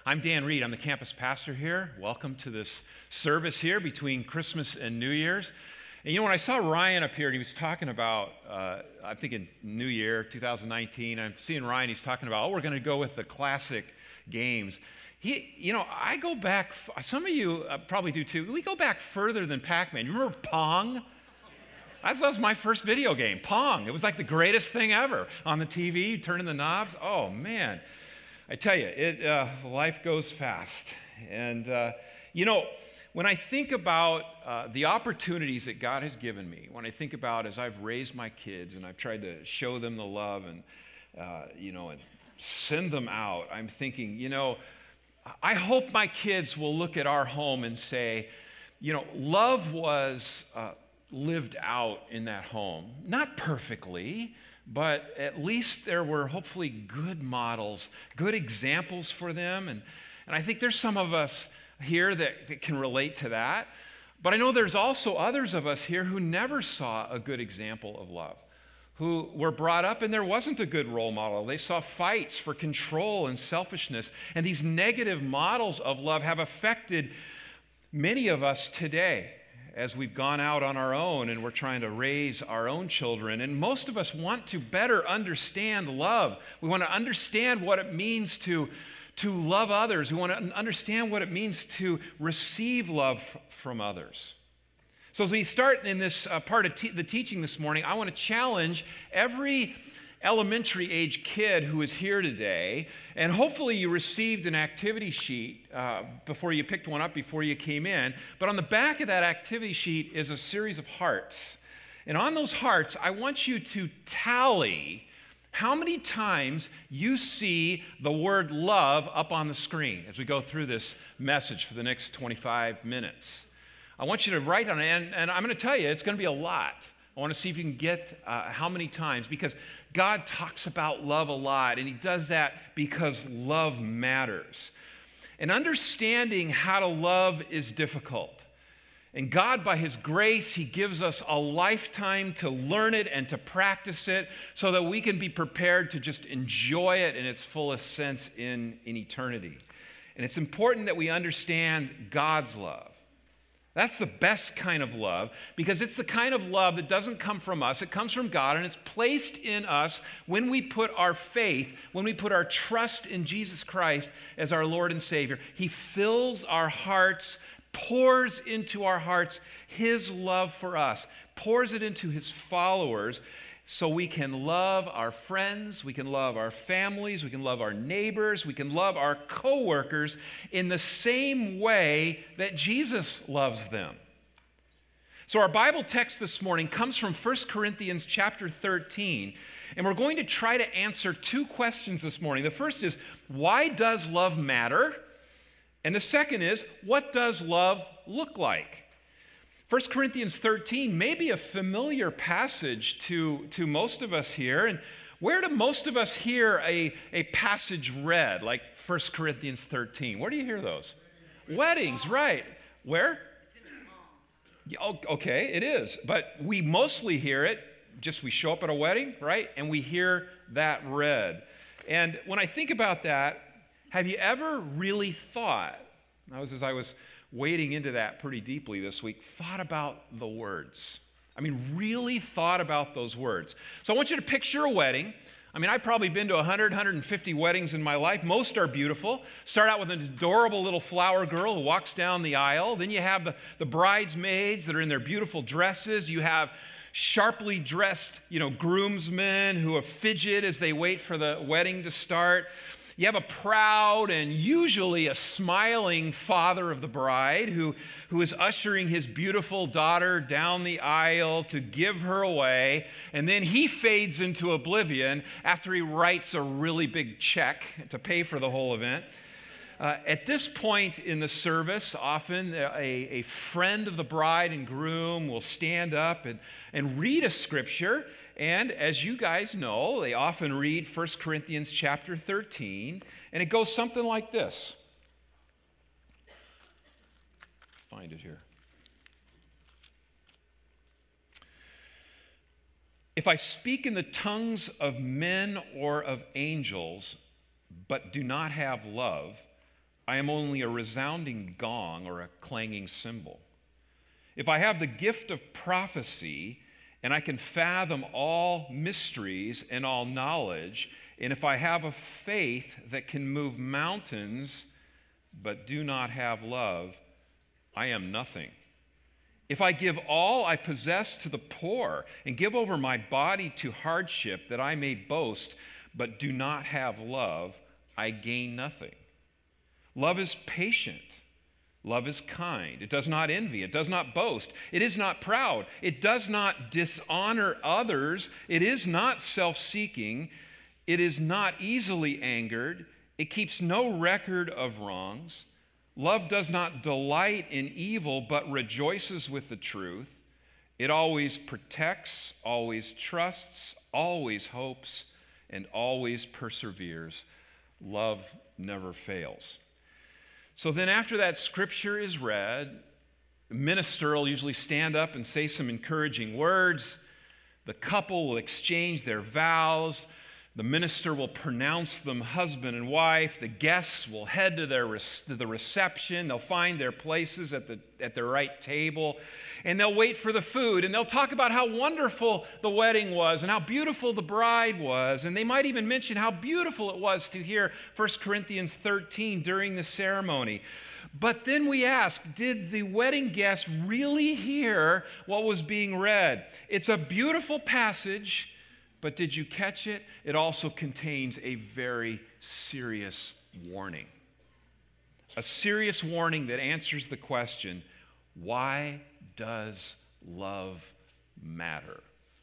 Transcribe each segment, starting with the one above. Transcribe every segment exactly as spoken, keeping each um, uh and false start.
I'm Dan Reed. I'm the campus pastor here. Welcome to this service here between Christmas and New Year's. And you know, when I saw Ryan up here and he was talking about, uh, I'm thinking New Year, two thousand nineteen, I'm seeing Ryan, he's talking about, oh, we're going to go with the classic games. He, you know, I go back, some of you uh, probably do too, we go back further than Pac-Man. You remember Pong? That was my first video game, Pong. It was like the greatest thing ever. On the T V, turning the knobs. Oh, man. I tell you, it, uh, life goes fast. And, uh, you know, when I think about uh, the opportunities that God has given me, when I think about as I've raised my kids and I've tried to show them the love and, uh, you know, and send them out, I'm thinking, you know, I hope my kids will look at our home and say, you know, love was uh, lived out in that home. Not perfectly, but at least there were hopefully good models, good examples for them. And, and I think there's some of us here that, that can relate to that. But I know there's also others of us here who never saw a good example of love, who were brought up and there wasn't a good role model. They saw fights for control and selfishness. And these negative models of love have affected many of us today as we've gone out on our own and we're trying to raise our own children. And most of us want to better understand love. We want to understand what it means to, to love others. We want to understand what it means to receive love from others. So as we start in this uh, part of te- the teaching this morning, I want to challenge every elementary age kid who is here today, and hopefully you received an activity sheet uh, before you picked one up before you came in, but on the back of that activity sheet is a series of hearts. And on those hearts, I want you to tally how many times you see the word love up on the screen as we go through this message for the next twenty-five minutes. I want you to write on it, and, and I'm going to tell you, it's going to be a lot. I want to see if you can get uh, how many times, because God talks about love a lot, and he does that because love matters. And understanding how to love is difficult. And God, by his grace, he gives us a lifetime to learn it and to practice it so that we can be prepared to just enjoy it in its fullest sense in, in eternity. And it's important that we understand God's love. That's the best kind of love, because it's the kind of love that doesn't come from us. It comes from God, and it's placed in us when we put our faith, when we put our trust in Jesus Christ as our Lord and Savior. He fills our hearts, pours into our hearts his love for us, pours it into his followers, so we can love our friends, we can love our families, we can love our neighbors, we can love our coworkers in the same way that Jesus loves them. So our Bible text this morning comes from First Corinthians chapter thirteen, and we're going to try to answer two questions this morning. The first is, why does love matter? And the second is, what does love look like? First Corinthians thirteen may be a familiar passage to, to most of us here. And where do most of us hear a, a passage read, like First Corinthians thirteen? Where do you hear those? Weddings, right. Where? It's in a song. Yeah, okay, it is. But we mostly hear it, just we show up at a wedding, right? And we hear that read. And when I think about that, have you ever really thought, that was as I was wading into that pretty deeply this week, thought about the words. I mean, really thought about those words. So I want you to picture a wedding. I mean, I've probably been to one hundred, one hundred fifty weddings in my life. Most are beautiful. Start out with an adorable little flower girl who walks down the aisle. Then you have the, the bridesmaids that are in their beautiful dresses. You have sharply dressed, you know, groomsmen who fidget as they wait for the wedding to start. You have a proud and usually a smiling father of the bride who, who is ushering his beautiful daughter down the aisle to give her away, and then he fades into oblivion after he writes a really big check to pay for the whole event. Uh, at this point in the service, often a, a friend of the bride and groom will stand up and, and read a scripture. And as you guys know, they often read First Corinthians chapter thirteen, and it goes something like this. Find it here. If I speak in the tongues of men or of angels, but do not have love, I am only a resounding gong or a clanging cymbal. If I have the gift of prophecy, and I can fathom all mysteries and all knowledge, and if I have a faith that can move mountains but do not have love, I am nothing. If I give all I possess to the poor and give over my body to hardship that I may boast but do not have love, I gain nothing. Love is patient. Love is kind. It does not envy. It does not boast. It is not proud. It does not dishonor others. It is not self-seeking. It is not easily angered. It keeps no record of wrongs. Love does not delight in evil, but rejoices with the truth. It always protects, always trusts, always hopes, and always perseveres. Love never fails. So then after that scripture is read, the minister will usually stand up and say some encouraging words. The couple will exchange their vows. The minister will pronounce them husband and wife. The guests will head to, their, to the reception. They'll find their places at the, at the right table. And they'll wait for the food. And they'll talk about how wonderful the wedding was and how beautiful the bride was. And they might even mention how beautiful it was to hear First Corinthians thirteen during the ceremony. But then we ask, did the wedding guests really hear what was being read? It's a beautiful passage. But did you catch it? It also contains a very serious warning. A serious warning that answers the question, why does love matter?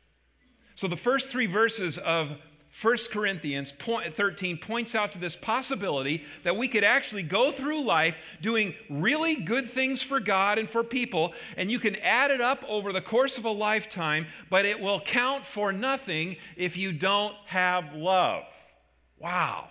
So the first three verses of First Corinthians thirteen points out to this possibility that we could actually go through life doing really good things for God and for people, and you can add it up over the course of a lifetime, but it will count for nothing if you don't have love. Wow.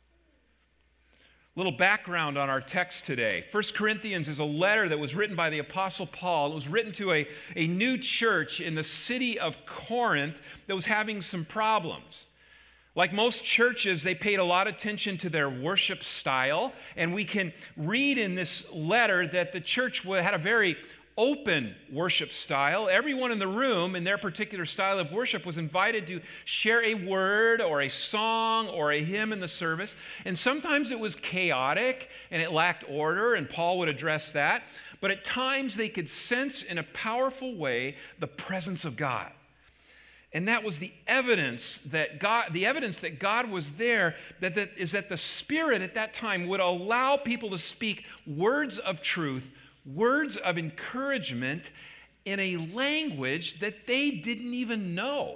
Little background on our text today. First Corinthians is a letter that was written by the Apostle Paul. It was written to a, a new church in the city of Corinth that was having some problems. Like most churches, they paid a lot of attention to their worship style, and we can read in this letter that the church had a very open worship style. Everyone in the room in their particular style of worship was invited to share a word or a song or a hymn in the service. And sometimes it was chaotic and it lacked order, and Paul would address that. But at times they could sense in a powerful way the presence of God. And that was the evidence that God, the evidence that God was there, that, that is that the Spirit at that time would allow people to speak words of truth, words of encouragement in a language that they didn't even know.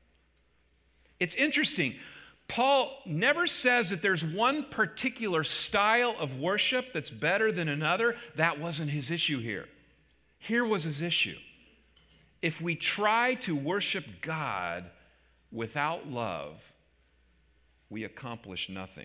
It's interesting. Paul never says that there's one particular style of worship that's better than another. That wasn't his issue here. Here was his issue. If we try to worship God without love, we accomplish nothing.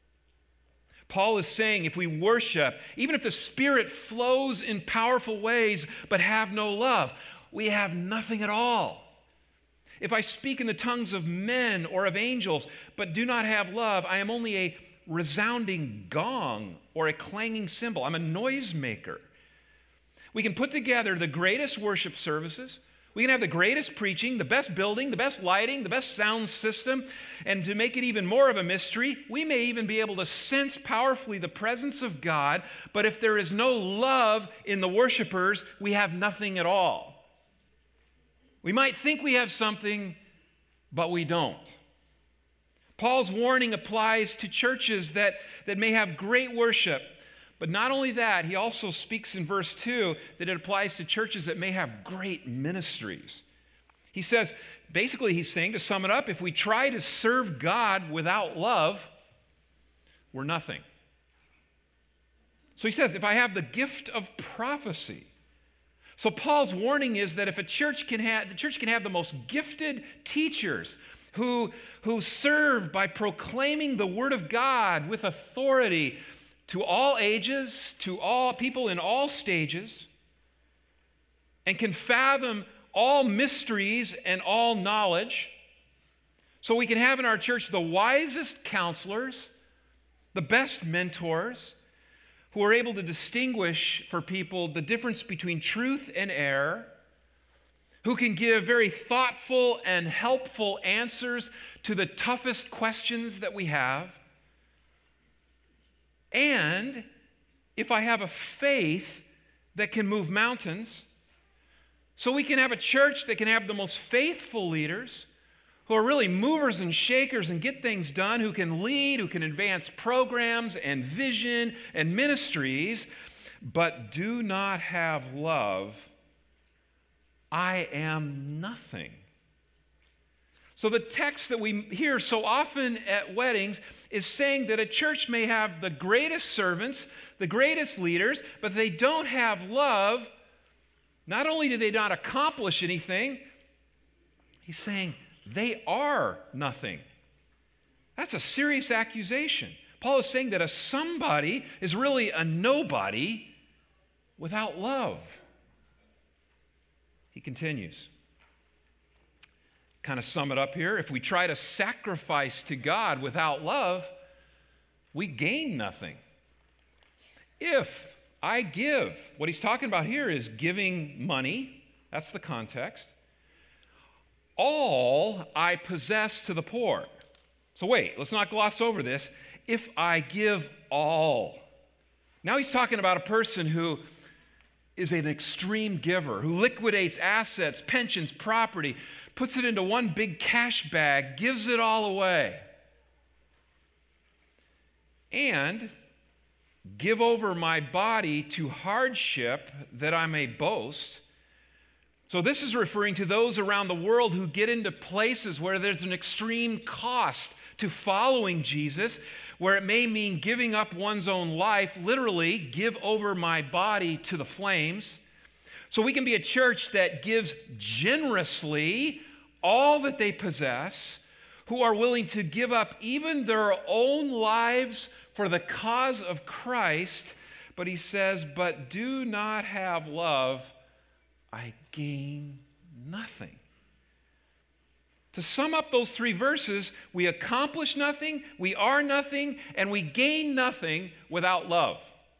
Paul is saying if we worship, even if the Spirit flows in powerful ways but have no love, we have nothing at all. If I speak in the tongues of men or of angels but do not have love, I am only a resounding gong or a clanging cymbal. I'm a noisemaker. We can put together the greatest worship services. We can have the greatest preaching, the best building, the best lighting, the best sound system. And to make it even more of a mystery, we may even be able to sense powerfully the presence of God. But if there is no love in the worshipers, we have nothing at all. We might think we have something, but we don't. Paul's warning applies to churches that, that may have great worship. But not only that, he also speaks in verse two that it applies to churches that may have great ministries. He says, basically he's saying, to sum it up, if we try to serve God without love, we're nothing. So he says, if I have the gift of prophecy. So Paul's warning is that if a church can have, the church can have the most gifted teachers who, who serve by proclaiming the word of God with authority, to all ages, to all people in all stages, and can fathom all mysteries and all knowledge. So we can have in our church the wisest counselors, the best mentors, who are able to distinguish for people the difference between truth and error, who can give very thoughtful and helpful answers to the toughest questions that we have. And if I have a faith that can move mountains, so we can have a church that can have the most faithful leaders who are really movers and shakers and get things done, who can lead, who can advance programs and vision and ministries, but do not have love, I am nothing. So the text that we hear so often at weddings is saying that a church may have the greatest servants, the greatest leaders, but they don't have love. Not only do they not accomplish anything, he's saying they are nothing. That's a serious accusation. Paul is saying that a somebody is really a nobody without love. He continues. Kind of sum it up here. If we try to sacrifice to God without love, we gain nothing. If I give, what he's talking about here is giving money. That's the context. All I possess to the poor. So wait, let's not gloss over this. If I give all. Now he's talking about a person who is an extreme giver, who liquidates assets, pensions, property, puts it into one big cash bag, gives it all away. And give over my body to hardship that I may boast. So this is referring to those around the world who get into places where there's an extreme cost to following Jesus, where it may mean giving up one's own life, literally, give over my body to the flames. So we can be a church that gives generously all that they possess, who are willing to give up even their own lives for the cause of Christ. But he says, but do not have love, I gain nothing. To sum up those three verses, we accomplish nothing, we are nothing, and we gain nothing without love.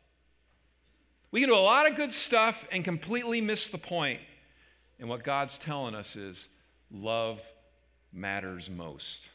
We can do a lot of good stuff and completely miss the point. And what God's telling us is love matters most.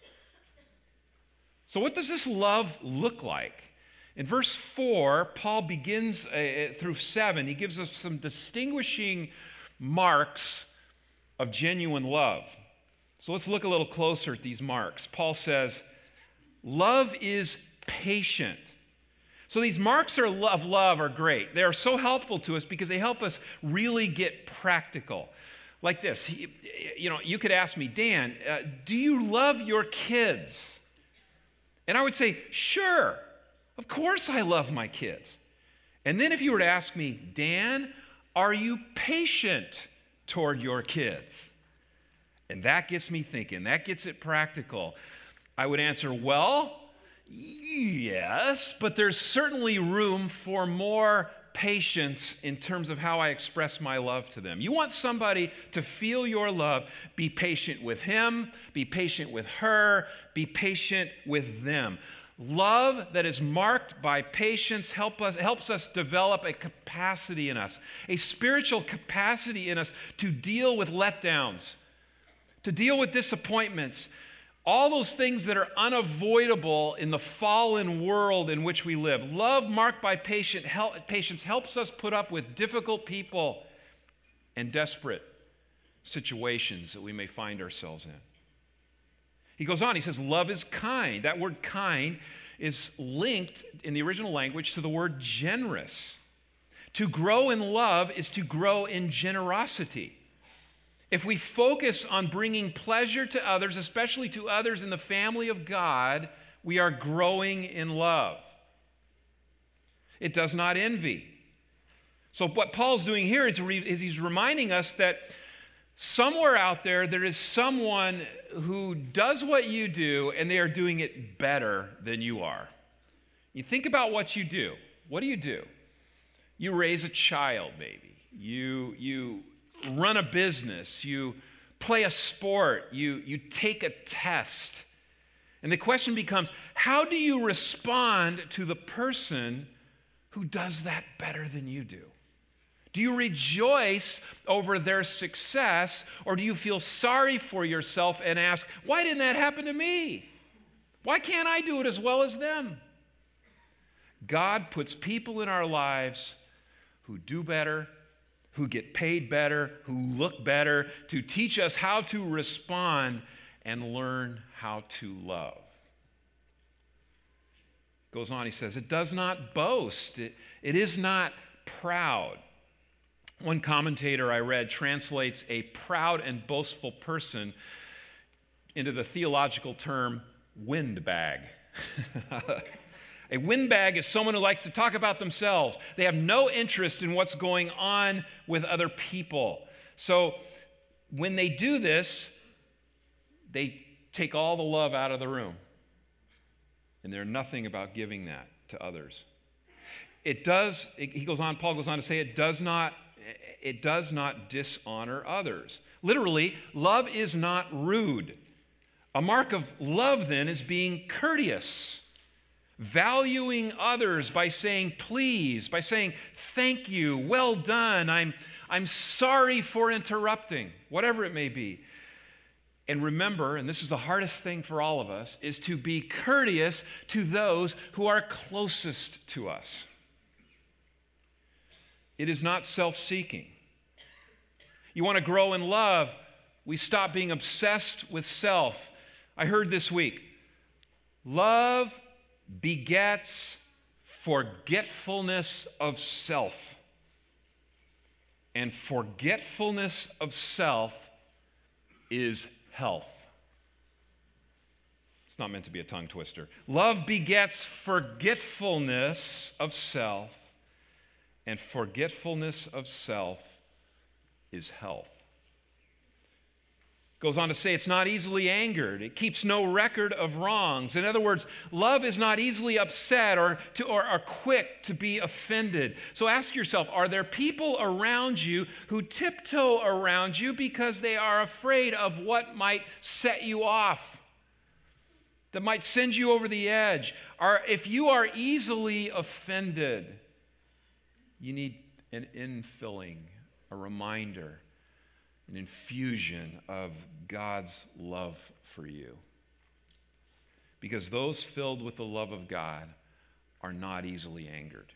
So what does this love look like? In verse four, Paul begins uh, through seven. He gives us some distinguishing marks of genuine love. So let's look a little closer at these marks. Paul says, love is patient. So these marks of love are great. They are so helpful to us because they help us really get practical. Like this, you know, you could ask me, Dan, uh, do you love your kids? And I would say, sure, of course I love my kids. And then if you were to ask me, Dan, are you patient toward your kids? And that gets me thinking, that gets it practical. I would answer, well, yes, but there's certainly room for more patience in terms of how I express my love to them. You want somebody to feel your love, be patient with him, be patient with her, be patient with them. Love that is marked by patience help us, helps us develop a capacity in us, a spiritual capacity in us to deal with letdowns, to deal with disappointments, all those things that are unavoidable in the fallen world in which we live. Love marked by patient help, patience helps us put up with difficult people and desperate situations that we may find ourselves in. He goes on, he says, love is kind. That word kind is linked in the original language to the word generous. To grow in love is to grow in generosity. If we focus on bringing pleasure to others, especially to others in the family of God, we are growing in love. It does not envy. So what Paul's doing here is, re- is he's reminding us that somewhere out there, there is someone who does what you do, and they are doing it better than you are. You think about what you do. What do you do? You raise a child, maybe. You, you run a business. You play a sport. You, you take a test. And the question becomes, how do you respond to the person who does that better than you do? Do you rejoice over their success, or do you feel sorry for yourself and ask, why didn't that happen to me? Why can't I do it as well as them? God puts people in our lives who do better, who get paid better, who look better, to teach us how to respond and learn how to love. Goes on, he says, it does not boast. It, it is not proud. One commentator I read translates a proud and boastful person into the theological term windbag. A windbag is someone who likes to talk about themselves. They have no interest in what's going on with other people. So when they do this, they take all the love out of the room. And they're nothing about giving that to others. It does, he goes on, Paul goes on to say, it does not, it does not dishonor others. Literally, love is not rude. A mark of love, then, is being courteous, valuing others by saying please, by saying thank you, well done, I'm, I'm sorry for interrupting, whatever it may be. And remember, and this is the hardest thing for all of us, is to be courteous to those who are closest to us. It is not self-seeking. You want to grow in love, we stop being obsessed with self. I heard this week, love begets forgetfulness of self. And forgetfulness of self is health. It's not meant to be a tongue twister. Love begets forgetfulness of self, and forgetfulness of self is health. Goes on to say it's not easily angered. It keeps no record of wrongs. In other words, love is not easily upset or, to, or, or quick to be offended. So ask yourself, are there people around you who tiptoe around you because they are afraid of what might set you off, that might send you over the edge? Or if you are easily offended, you need an infilling, a reminder, an infusion of God's love for you. Because those filled with the love of God are not easily angered.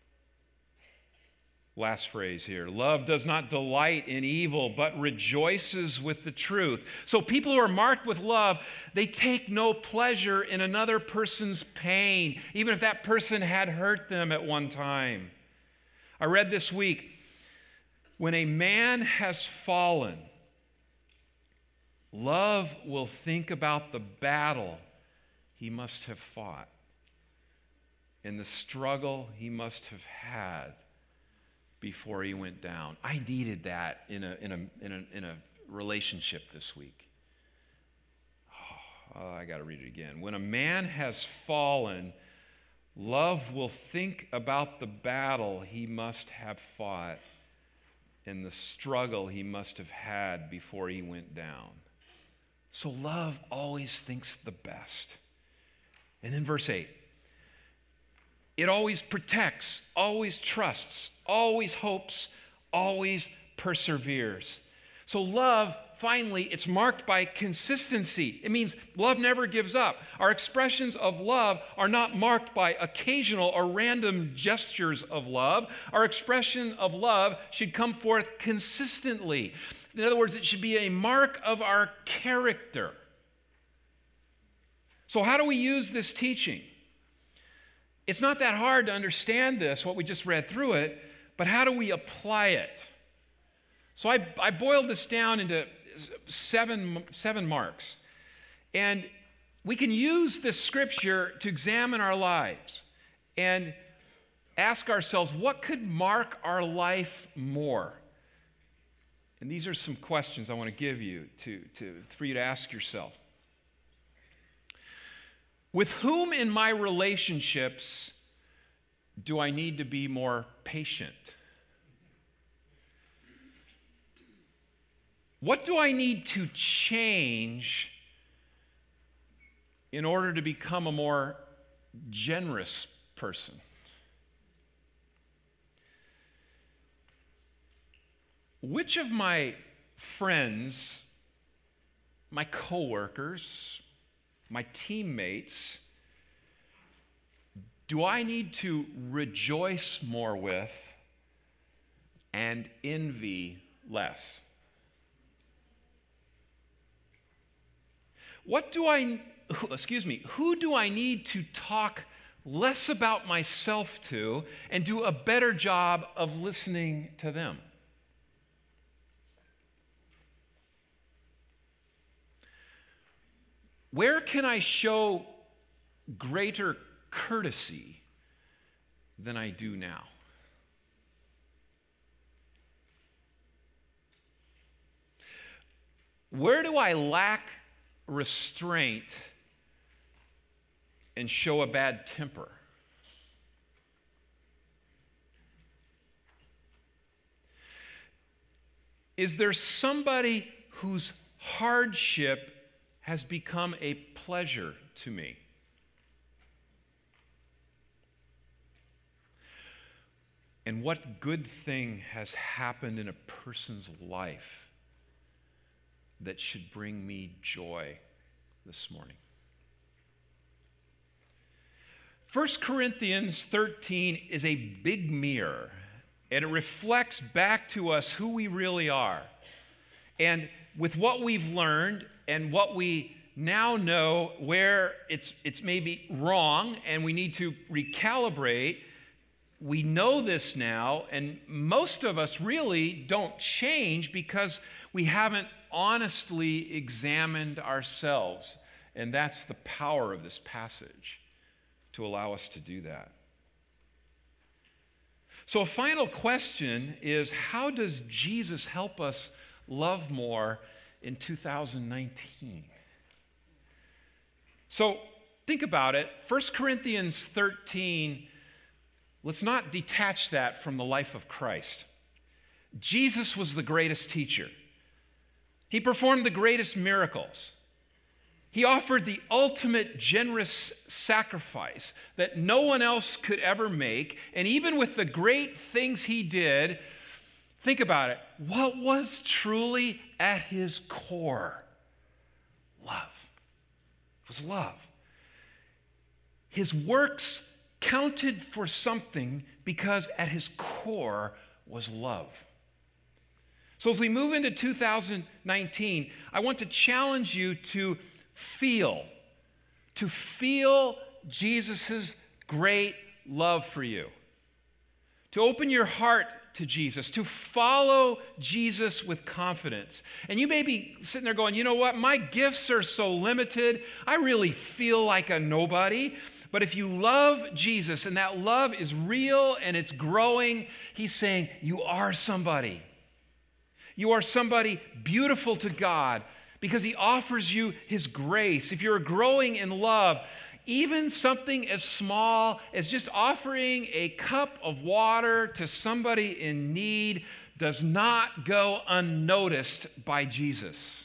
Last phrase here. Love does not delight in evil, but rejoices with the truth. So people who are marked with love, they take no pleasure in another person's pain, even if that person had hurt them at one time. I read this week, when a man has fallen, love will think about the battle he must have fought and the struggle he must have had before he went down. I needed that in a, in a, in a, in a relationship this week. Oh, I got to read it again. When a man has fallen, love will think about the battle he must have fought and the struggle he must have had before he went down. So love always thinks the best. And then verse eight. It always protects, always trusts, always hopes, always perseveres. So love, finally, it's marked by consistency. It means love never gives up. Our expressions of love are not marked by occasional or random gestures of love. Our expression of love should come forth consistently. In other words, it should be a mark of our character. So how do we use this teaching? It's not that hard to understand this, what we just read through it, but how do we apply it? So I, I boiled this down into seven, seven marks. And we can use this scripture to examine our lives and ask ourselves, what could mark our life more? And these are some questions I want to give you to, to, for you to ask yourself. With whom in my relationships do I need to be more patient? What do I need to change in order to become a more generous person? which of my friends, my coworkers, my teammates, do I need to rejoice more with and envy less? What do I, excuse me, who do I need to talk less about myself to and do a better job of listening to them? Where can I show greater courtesy than I do now? Where do I lack restraint and show a bad temper? Is there somebody whose hardship has become a pleasure to me? And what good thing has happened in a person's life that should bring me joy this morning? First Corinthians thirteen is a big mirror, and it reflects back to us who we really are. And with what we've learned and what we now know where it's, it's maybe wrong and we need to recalibrate, we know this now, and most of us really don't change because we haven't honestly examined ourselves. And that's the power of this passage, to allow us to do that. So a final question is, how does Jesus help us love more in two thousand nineteen? So think about it. First Corinthians thirteen, let's not detach that from the life of Christ. Jesus was the greatest teacher. He performed the greatest miracles. He offered the ultimate generous sacrifice that no one else could ever make. And even with the great things he did, think about it. What was truly at his core? Love. It was love. His works counted for something because at his core was love. So as we move into two thousand nineteen, I want to challenge you to feel, to feel Jesus' great love for you, to open your heart to Jesus, to follow Jesus with confidence. And you may be sitting there going, you know what, my gifts are so limited, I really feel like a nobody. But if you love Jesus and that love is real and it's growing, he's saying, you are somebody. You are somebody beautiful to God because he offers you his grace. If you're growing in love, even something as small as just offering a cup of water to somebody in need does not go unnoticed by Jesus.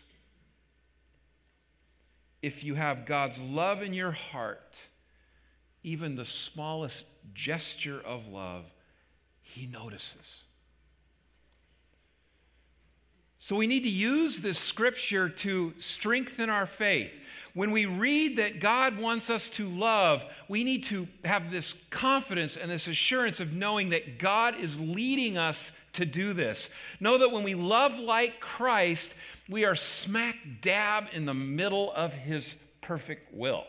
If you have God's love in your heart, even the smallest gesture of love, he notices. So we need to use this scripture to strengthen our faith. When we read that God wants us to love, we need to have this confidence and this assurance of knowing that God is leading us to do this. Know that when we love like Christ, we are smack dab in the middle of his perfect will.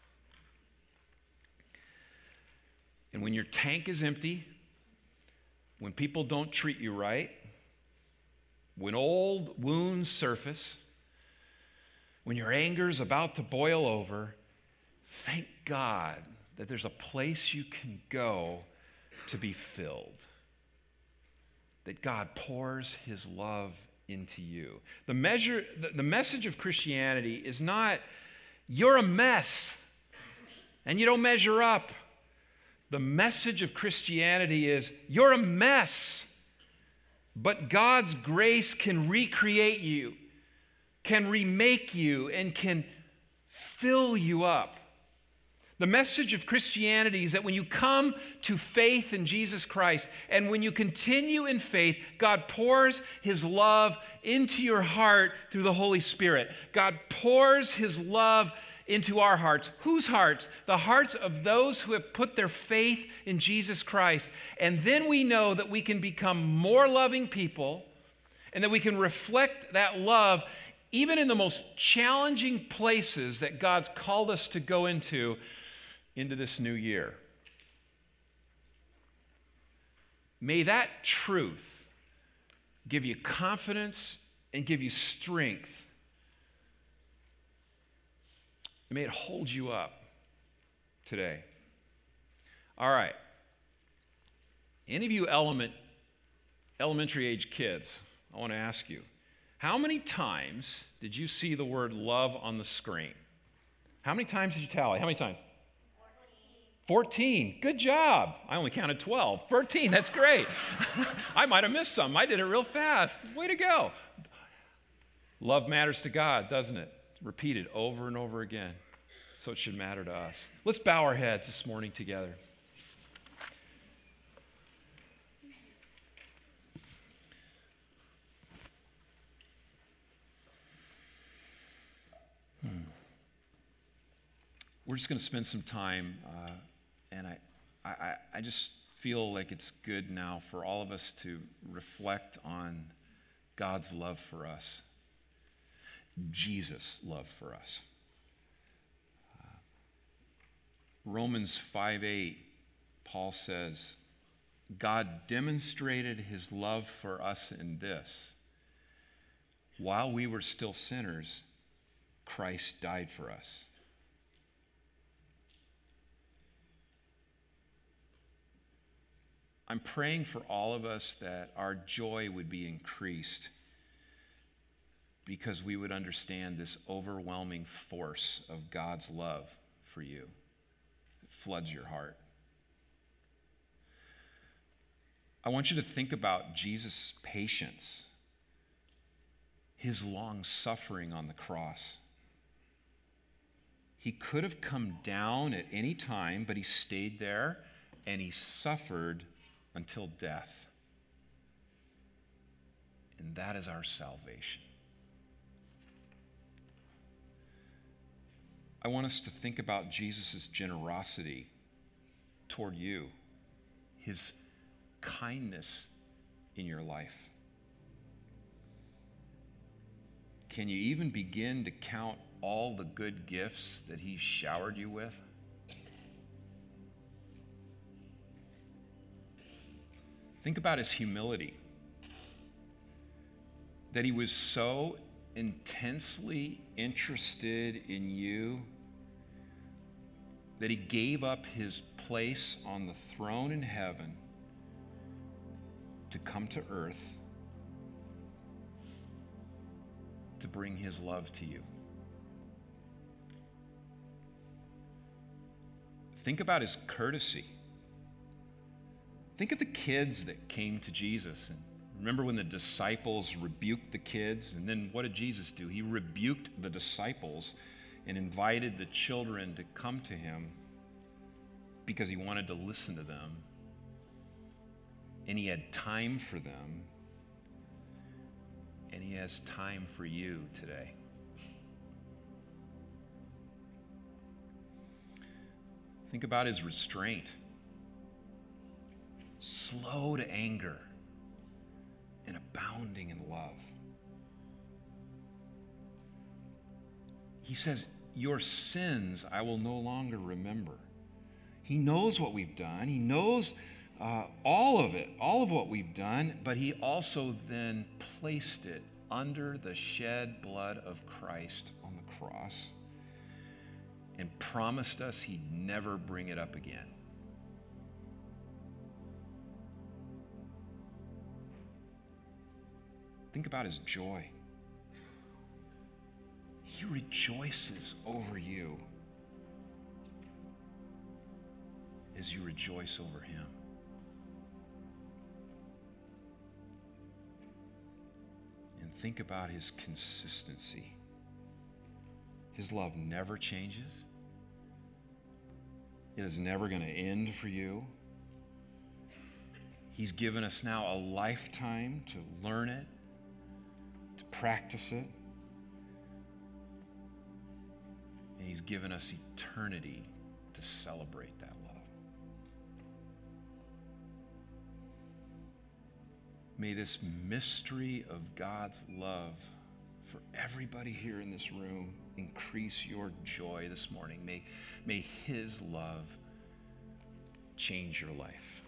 And when your tank is empty, when people don't treat you right, when old wounds surface, when your anger is about to boil over, thank God that there's a place you can go to be filled. That God pours his love into you. The measure, the, the message of Christianity is not, you're a mess and you don't measure up. The message of Christianity is, you're a mess, but God's grace can recreate you, can remake you, and can fill you up. The The message of Christianity is that when you come to faith in Jesus Christ and when you continue in faith, God pours his love into your heart through the Holy Spirit. God pours his love into our hearts. Whose hearts? The hearts of those who have put their faith in Jesus Christ. And then we know that we can become more loving people and that we can reflect that love even in the most challenging places that God's called us to go into into this new year. May that truth give you confidence and give you strength. And may it hold you up today. All right. Any of you element, elementary age kids, I want to ask you, how many times did you see the word love on the screen? How many times did you tally? How many times? fourteen. Good job. I only counted twelve. thirteen, that's great. I might have missed some. I did it real fast. Way to go. Love matters to God, doesn't it? It's repeated over and over again. So it should matter to us. Let's bow our heads this morning together. Hmm. We're just going to spend some time, uh, and I, I, I just feel like it's good now for all of us to reflect on God's love for us, Jesus' love for us. Uh, Romans five eight, Paul says, God demonstrated his love for us in this: while we were still sinners, Christ died for us. I'm praying for all of us that our joy would be increased because we would understand this overwhelming force of God's love for you. It floods your heart. I want you to think about Jesus' patience, his long suffering on the cross. He could have come down at any time, but he stayed there and he suffered until death. And that is our salvation. I want us to think about Jesus' generosity toward you, his kindness in your life. Can you even begin to count all the good gifts that he showered you with? Think about his humility, that he was so intensely interested in you that he gave up his place on the throne in heaven to come to earth to bring his love to you. Think about his courtesy. Think of the kids that came to Jesus. And remember when the disciples rebuked the kids? And then what did Jesus do? He rebuked the disciples and invited the children to come to him because he wanted to listen to them. And he had time for them. And he has time for you today. Think about his restraint. Slow to anger and abounding in love. He says, your sins I will no longer remember. He knows what we've done. He knows uh, all of it, all of what we've done, but he also then placed it under the shed blood of Christ on the cross and promised us he'd never bring it up again. Think about his joy. He rejoices over you as you rejoice over him. And think about his consistency. His love never changes. It is never going to end for you. He's given us now a lifetime to learn it, to practice it. And He's given us eternity to celebrate that love. May this mystery of God's love for everybody here in this room increase your joy this morning. May, may His love change your life.